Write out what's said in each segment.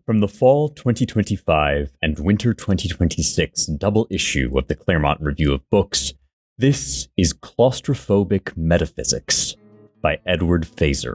From the fall 2025 and winter 2026 double issue of the Claremont Review of Books, this is Claustrophobic Metaphysics by Edward Feser.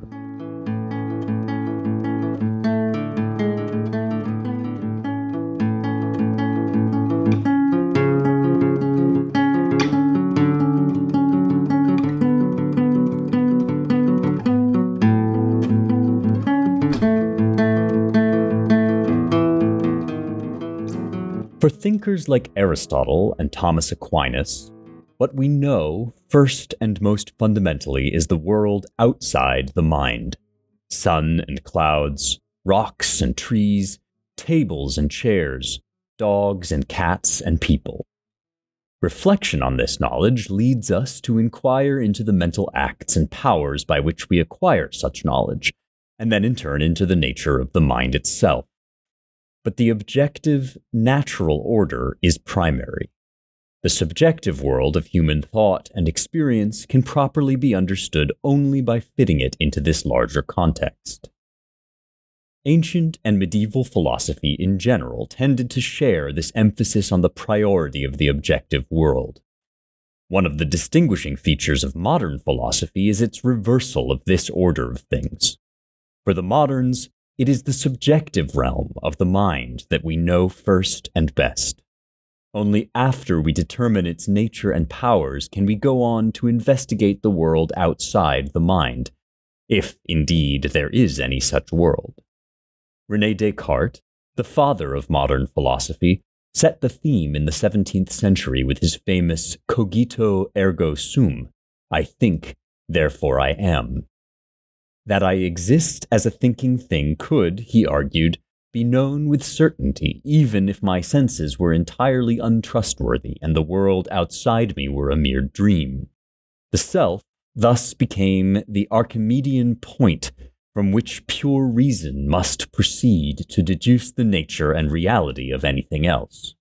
For thinkers like Aristotle and Thomas Aquinas, what we know, first and most fundamentally, is the world outside the mind. Sun and clouds, rocks and trees, tables and chairs, dogs and cats and people. Reflection on this knowledge leads us to inquire into the mental acts and powers by which we acquire such knowledge, and then in turn into the nature of the mind itself. But the objective, natural order is primary. The subjective world of human thought and experience can properly be understood only by fitting it into this larger context. Ancient and medieval philosophy in general tended to share this emphasis on the priority of the objective world. One of the distinguishing features of modern philosophy is its reversal of this order of things. For the moderns, it is the subjective realm of the mind that we know first and best. Only after we determine its nature and powers can we go on to investigate the world outside the mind, if indeed there is any such world. René Descartes, the father of modern philosophy, set the theme in the 17th century with his famous cogito ergo sum, I think, therefore I am. That I exist as a thinking thing could, he argued, be known with certainty even if my senses were entirely untrustworthy and the world outside me were a mere dream. The self thus became the Archimedean point from which pure reason must proceed to deduce the nature and reality of anything else.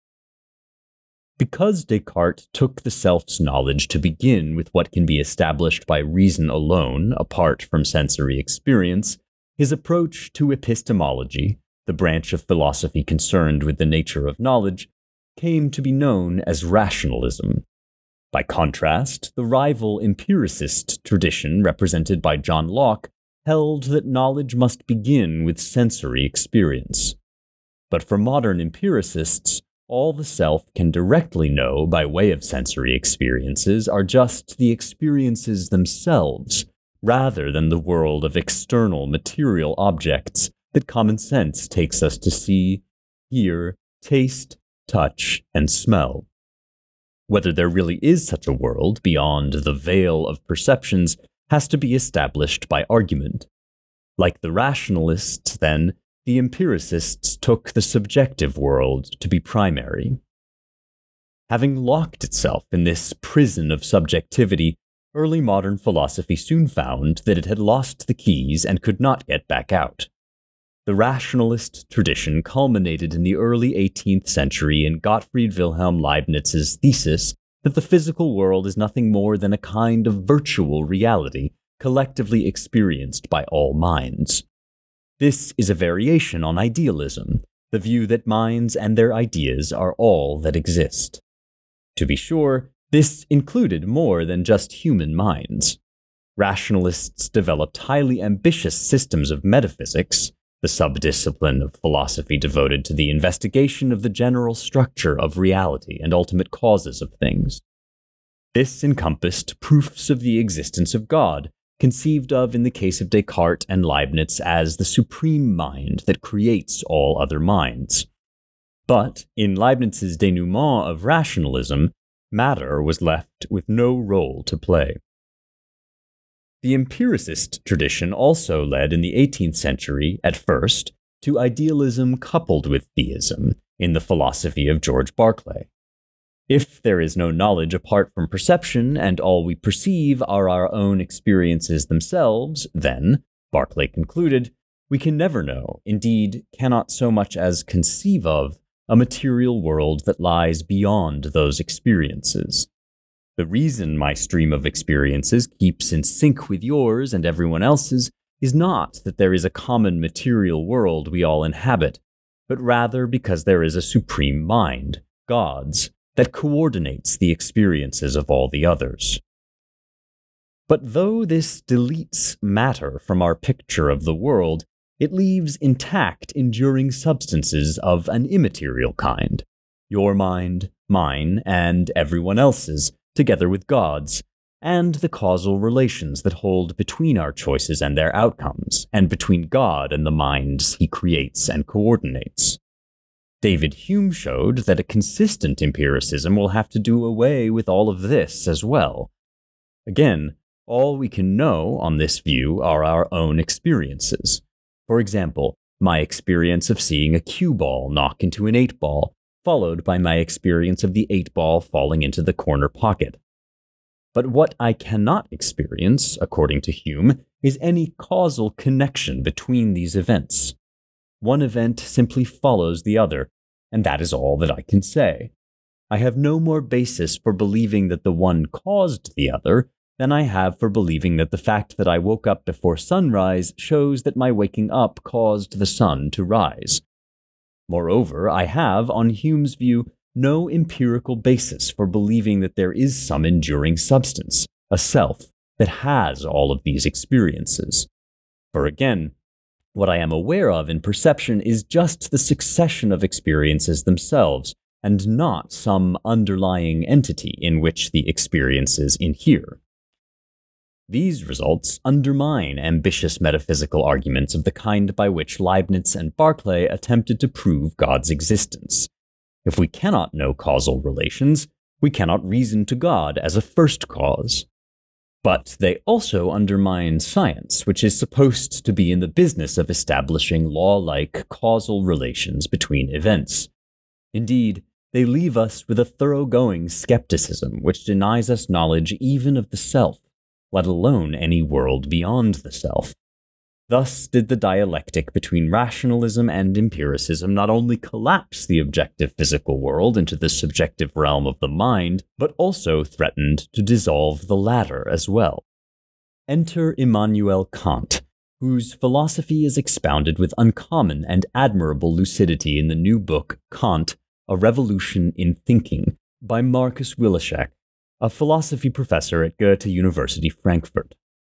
Because Descartes took the self's knowledge to begin with what can be established by reason alone, apart from sensory experience, his approach to epistemology, the branch of philosophy concerned with the nature of knowledge, came to be known as rationalism. By contrast, the rival empiricist tradition represented by John Locke held that knowledge must begin with sensory experience. But for modern empiricists, all the self can directly know by way of sensory experiences are just the experiences themselves, rather than the world of external material objects that common sense takes us to see, hear, taste, touch, and smell. Whether there really is such a world beyond the veil of perceptions has to be established by argument. Like the rationalists, then, the empiricists took the subjective world to be primary. Having locked itself in this prison of subjectivity, early modern philosophy soon found that it had lost the keys and could not get back out. The rationalist tradition culminated in the early 18th century in Gottfried Wilhelm Leibniz's thesis that the physical world is nothing more than a kind of virtual reality collectively experienced by all minds. This is a variation on idealism, the view that minds and their ideas are all that exist. To be sure, this included more than just human minds. Rationalists developed highly ambitious systems of metaphysics, the subdiscipline of philosophy devoted to the investigation of the general structure of reality and ultimate causes of things. This encompassed proofs of the existence of God, conceived of in the case of Descartes and Leibniz as the supreme mind that creates all other minds. But in Leibniz's denouement of rationalism, matter was left with no role to play. The empiricist tradition also led in the 18th century, at first, to idealism coupled with theism in the philosophy of George Berkeley. If there is no knowledge apart from perception, and all we perceive are our own experiences themselves, then, Berkeley concluded, we can never know, indeed cannot so much as conceive of, a material world that lies beyond those experiences. The reason my stream of experiences keeps in sync with yours and everyone else's is not that there is a common material world we all inhabit, but rather because there is a supreme mind, God's, that coordinates the experiences of all the others. But though this deletes matter from our picture of the world, it leaves intact enduring substances of an immaterial kind. Your mind, mine, and everyone else's, together with God's, and the causal relations that hold between our choices and their outcomes, and between God and the minds he creates and coordinates. David Hume showed that a consistent empiricism will have to do away with all of this as well. Again, all we can know on this view are our own experiences. For example, my experience of seeing a cue ball knock into an 8-ball, followed by my experience of the 8-ball falling into the corner pocket. But what I cannot experience, according to Hume, is any causal connection between these events. One event simply follows the other, and that is all that I can say. I have no more basis for believing that the one caused the other than I have for believing that the fact that I woke up before sunrise shows that my waking up caused the sun to rise. Moreover, I have, on Hume's view, no empirical basis for believing that there is some enduring substance, a self, that has all of these experiences. For again, what I am aware of in perception is just the succession of experiences themselves, and not some underlying entity in which the experiences inhere. These results undermine ambitious metaphysical arguments of the kind by which Leibniz and Berkeley attempted to prove God's existence. If we cannot know causal relations, we cannot reason to God as a first cause. But they also undermine science, which is supposed to be in the business of establishing law-like causal relations between events. Indeed, they leave us with a thoroughgoing skepticism which denies us knowledge even of the self, let alone any world beyond the self. Thus did the dialectic between rationalism and empiricism not only collapse the objective physical world into the subjective realm of the mind, but also threatened to dissolve the latter as well. Enter Immanuel Kant, whose philosophy is expounded with uncommon and admirable lucidity in the new book Kant, A Revolution in Thinking, by Marcus Wilczek, a philosophy professor at Goethe University Frankfurt.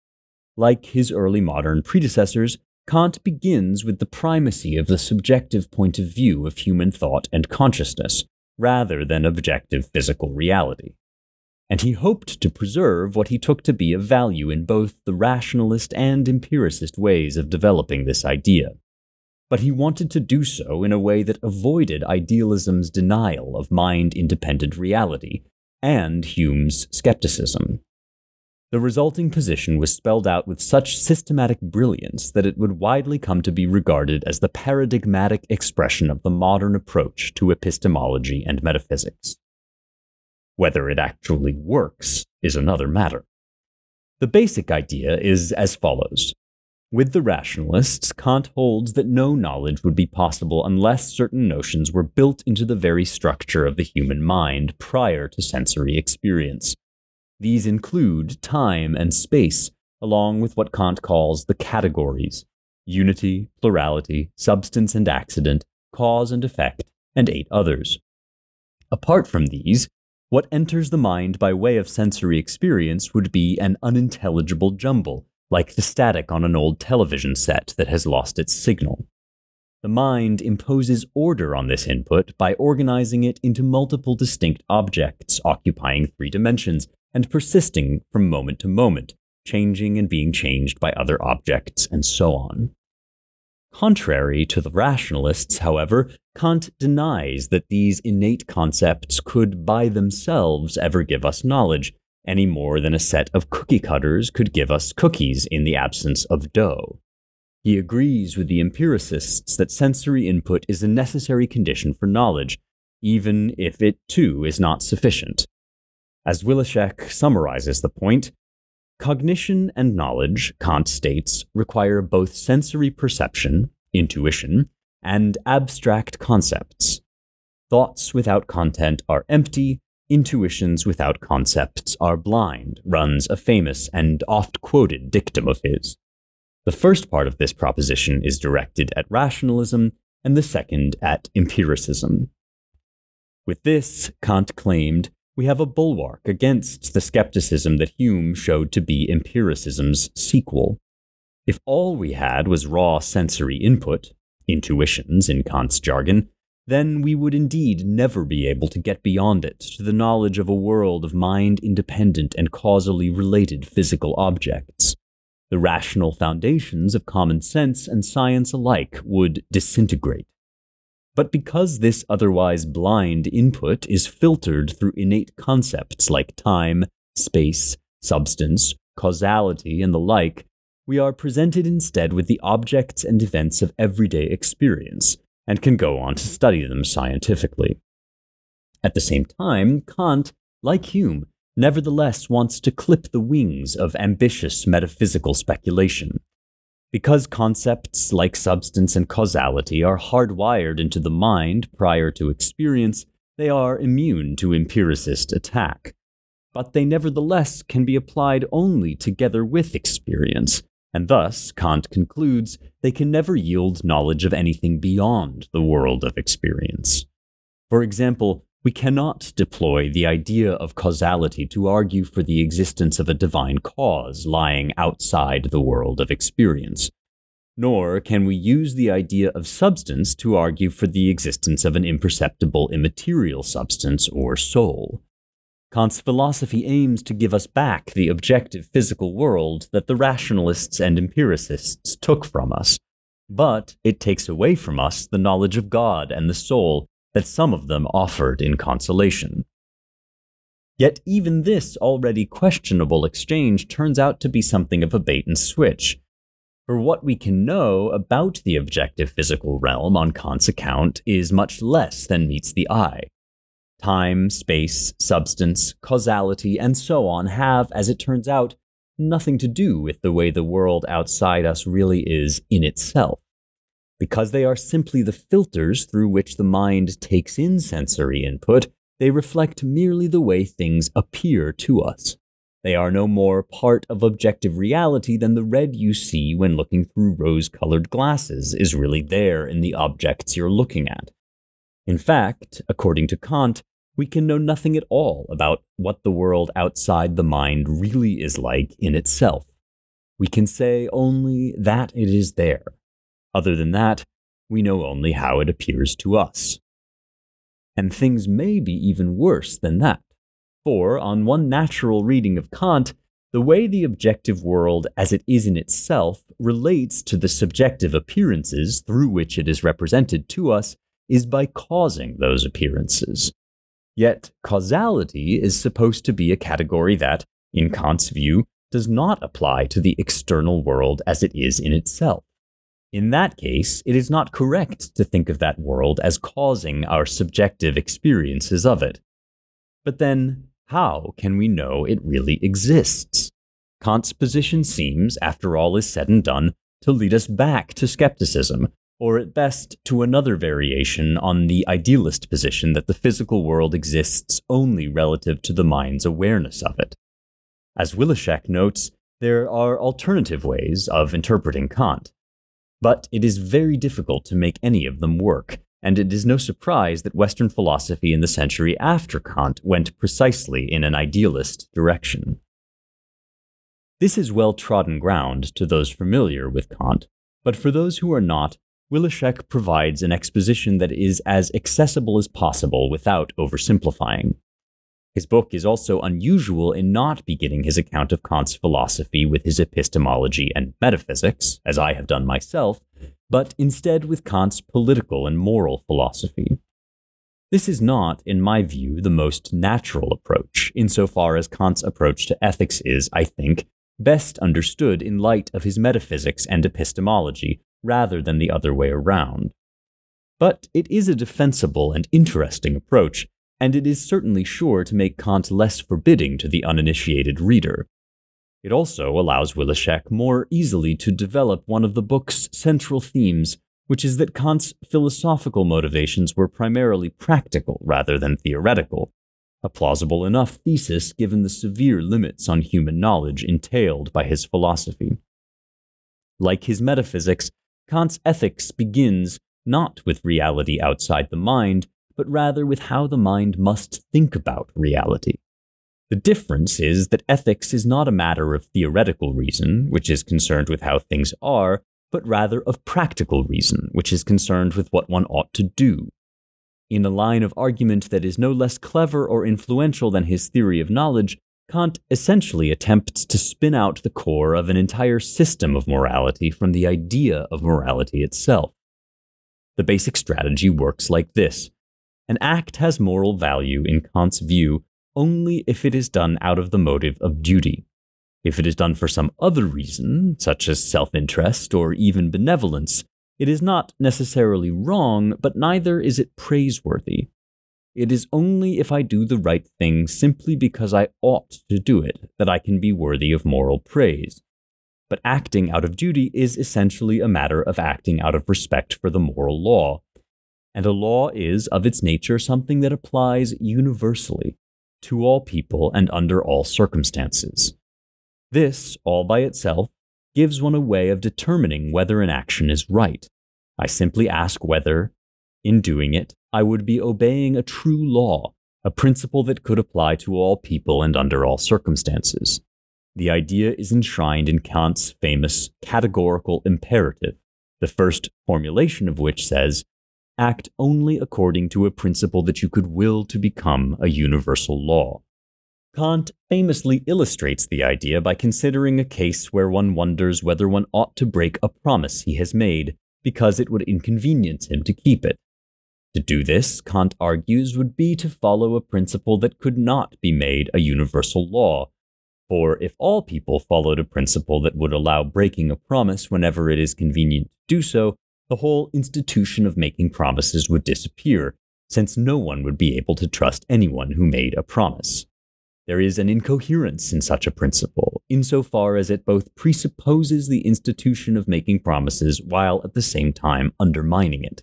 Like his early modern predecessors, Kant begins with the primacy of the subjective point of view of human thought and consciousness, rather than objective physical reality. And he hoped to preserve what he took to be of value in both the rationalist and empiricist ways of developing this idea. But he wanted to do so in a way that avoided idealism's denial of mind-independent reality and Hume's skepticism. The resulting position was spelled out with such systematic brilliance that it would widely come to be regarded as the paradigmatic expression of the modern approach to epistemology and metaphysics. Whether it actually works is another matter. The basic idea is as follows. With the rationalists, Kant holds that no knowledge would be possible unless certain notions were built into the very structure of the human mind prior to sensory experience. These include time and space, along with what Kant calls the categories: unity, plurality, substance and accident, cause and effect, and 8 others. Apart from these, what enters the mind by way of sensory experience would be an unintelligible jumble, like the static on an old television set that has lost its signal. The mind imposes order on this input by organizing it into multiple distinct objects occupying 3 dimensions and persisting from moment to moment, changing and being changed by other objects, and so on. Contrary to the rationalists, however, Kant denies that these innate concepts could by themselves ever give us knowledge, any more than a set of cookie cutters could give us cookies in the absence of dough. He agrees with the empiricists that sensory input is a necessary condition for knowledge, even if it too is not sufficient. As Wilczek summarizes the point, cognition and knowledge, Kant states, require both sensory perception, intuition, and abstract concepts. Thoughts without content are empty, intuitions without concepts are blind, runs a famous and oft-quoted dictum of his. The first part of this proposition is directed at rationalism, and the second at empiricism. With this, Kant claimed, we have a bulwark against the skepticism that Hume showed to be empiricism's sequel. If all we had was raw sensory input, intuitions in Kant's jargon, then we would indeed never be able to get beyond it to the knowledge of a world of mind-independent and causally related physical objects. The rational foundations of common sense and science alike would disintegrate. But because this otherwise blind input is filtered through innate concepts like time, space, substance, causality, and the like, we are presented instead with the objects and events of everyday experience, and can go on to study them scientifically. At the same time, Kant, like Hume, nevertheless wants to clip the wings of ambitious metaphysical speculation. Because concepts like substance and causality are hardwired into the mind prior to experience, they are immune to empiricist attack. But they nevertheless can be applied only together with experience, and thus, Kant concludes, they can never yield knowledge of anything beyond the world of experience. For example, we cannot deploy the idea of causality to argue for the existence of a divine cause lying outside the world of experience. Nor can we use the idea of substance to argue for the existence of an imperceptible immaterial substance or soul. Kant's philosophy aims to give us back the objective physical world that the rationalists and empiricists took from us, but it takes away from us the knowledge of God and the soul that some of them offered in consolation. Yet even this already questionable exchange turns out to be something of a bait-and-switch. For what we can know about the objective physical realm on Kant's account is much less than meets the eye. Time, space, substance, causality, and so on have, as it turns out, nothing to do with the way the world outside us really is in itself. Because they are simply the filters through which the mind takes in sensory input, they reflect merely the way things appear to us. They are no more part of objective reality than the red you see when looking through rose-colored glasses is really there in the objects you're looking at. In fact, according to Kant, we can know nothing at all about what the world outside the mind really is like in itself. We can say only that it is there. Other than that, we know only how it appears to us. And things may be even worse than that. For, on one natural reading of Kant, the way the objective world as it is in itself relates to the subjective appearances through which it is represented to us is by causing those appearances. Yet, causality is supposed to be a category that, in Kant's view, does not apply to the external world as it is in itself. In that case, it is not correct to think of that world as causing our subjective experiences of it. But then, how can we know it really exists? Kant's position seems, after all is said and done, to lead us back to skepticism, or at best to another variation on the idealist position that the physical world exists only relative to the mind's awareness of it. As Wilczek notes, there are alternative ways of interpreting Kant. But it is very difficult to make any of them work, and it is no surprise that Western philosophy in the century after Kant went precisely in an idealist direction. This is well-trodden ground to those familiar with Kant, but for those who are not, Wilczek provides an exposition that is as accessible as possible without oversimplifying. His book is also unusual in not beginning his account of Kant's philosophy with his epistemology and metaphysics, as I have done myself, but instead with Kant's political and moral philosophy. This is not, in my view, the most natural approach, insofar as Kant's approach to ethics is, I think, best understood in light of his metaphysics and epistemology, rather than the other way around. But it is a defensible and interesting approach, and it is certainly sure to make Kant less forbidding to the uninitiated reader. It also allows Wilczek more easily to develop one of the book's central themes, which is that Kant's philosophical motivations were primarily practical rather than theoretical, a plausible enough thesis given the severe limits on human knowledge entailed by his philosophy. Like his metaphysics, Kant's ethics begins not with reality outside the mind, but rather with how the mind must think about reality. The difference is that ethics is not a matter of theoretical reason, which is concerned with how things are, but rather of practical reason, which is concerned with what one ought to do. In a line of argument that is no less clever or influential than his theory of knowledge, Kant essentially attempts to spin out the core of an entire system of morality from the idea of morality itself. The basic strategy works like this. An act has moral value in Kant's view only if it is done out of the motive of duty. If it is done for some other reason, such as self-interest or even benevolence, it is not necessarily wrong, but neither is it praiseworthy. It is only if I do the right thing simply because I ought to do it that I can be worthy of moral praise. But acting out of duty is essentially a matter of acting out of respect for the moral law. And a law is, of its nature, something that applies universally to all people and under all circumstances. This, all by itself, gives one a way of determining whether an action is right. I simply ask whether, in doing it, I would be obeying a true law, a principle that could apply to all people and under all circumstances. The idea is enshrined in Kant's famous categorical imperative, the first formulation of which says, "Act only according to a principle that you could will to become a universal law." Kant famously illustrates the idea by considering a case where one wonders whether one ought to break a promise he has made, because it would inconvenience him to keep it. To do this, Kant argues, would be to follow a principle that could not be made a universal law. For if all people followed a principle that would allow breaking a promise whenever it is convenient to do so, the whole institution of making promises would disappear, since no one would be able to trust anyone who made a promise. There is an incoherence in such a principle, insofar as it both presupposes the institution of making promises while at the same time undermining it.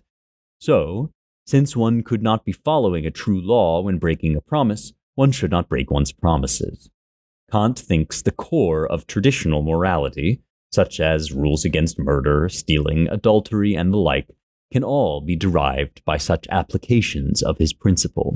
So, since one could not be following a true law when breaking a promise, one should not break one's promises. Kant thinks the core of traditional morality, such as rules against murder, stealing, adultery, and the like, can all be derived by such applications of his principle.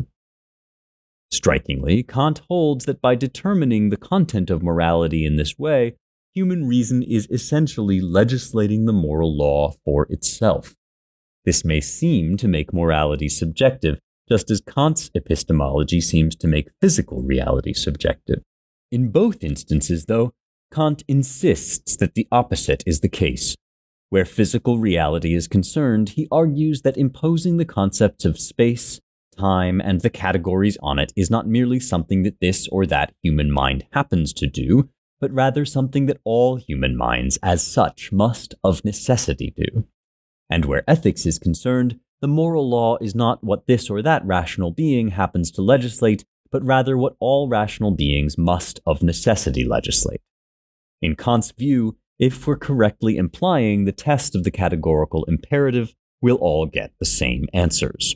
Strikingly, Kant holds that by determining the content of morality in this way, human reason is essentially legislating the moral law for itself. This may seem to make morality subjective, just as Kant's epistemology seems to make physical reality subjective. In both instances, though, Kant insists that the opposite is the case. Where physical reality is concerned, he argues that imposing the concepts of space, time, and the categories on it is not merely something that this or that human mind happens to do, but rather something that all human minds, as such, must of necessity do. And where ethics is concerned, the moral law is not what this or that rational being happens to legislate, but rather what all rational beings must of necessity legislate. In Kant's view, if we're correctly implying the test of the categorical imperative, we'll all get the same answers.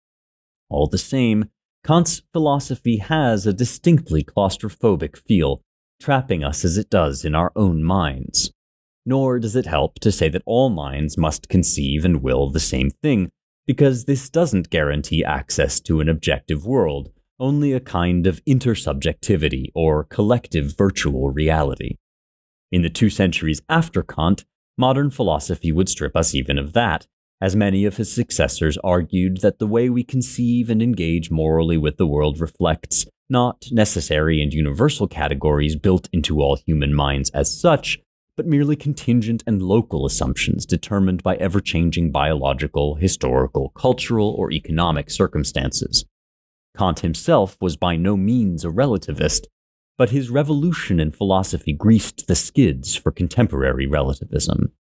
All the same, Kant's philosophy has a distinctly claustrophobic feel, trapping us as it does in our own minds. Nor does it help to say that all minds must conceive and will the same thing, because this doesn't guarantee access to an objective world, only a kind of intersubjectivity or collective virtual reality. In the 2 centuries after Kant, modern philosophy would strip us even of that, as many of his successors argued that the way we conceive and engage morally with the world reflects not necessary and universal categories built into all human minds as such, but merely contingent and local assumptions determined by ever-changing biological, historical, cultural, or economic circumstances. Kant himself was by no means a relativist, but his revolution in philosophy greased the skids for contemporary relativism.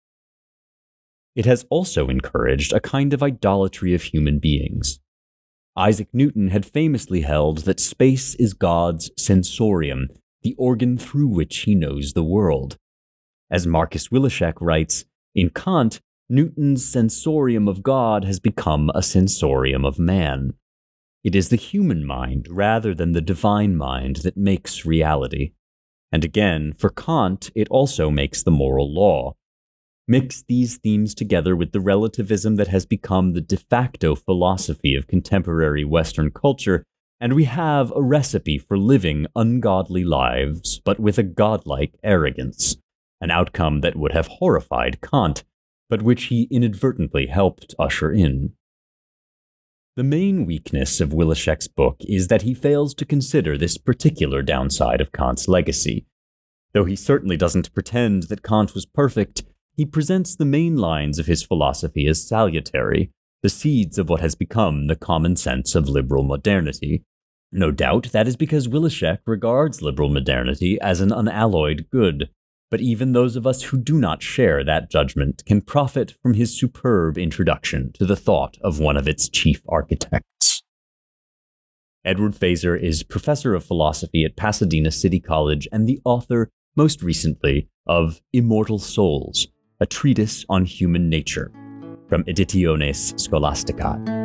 It has also encouraged a kind of idolatry of human beings. Isaac Newton had famously held that space is God's sensorium, the organ through which he knows the world. As Marcus Wilczek writes, in Kant, Newton's sensorium of God has become a sensorium of man. It is the human mind rather than the divine mind that makes reality. And again, for Kant, it also makes the moral law. Mix these themes together with the relativism that has become the de facto philosophy of contemporary Western culture, and we have a recipe for living ungodly lives, but with a godlike arrogance, an outcome that would have horrified Kant, but which he inadvertently helped usher in. The main weakness of Willischek's book is that he fails to consider this particular downside of Kant's legacy. Though he certainly doesn't pretend that Kant was perfect, he presents the main lines of his philosophy as salutary, the seeds of what has become the common sense of liberal modernity. No doubt that is because Willischek regards liberal modernity as an unalloyed good, but even those of us who do not share that judgment can profit from his superb introduction to the thought of one of its chief architects. Edward Feser is professor of philosophy at Pasadena City College and the author, most recently, of Immortal Souls, a treatise on human nature, from Editiones Scholasticae.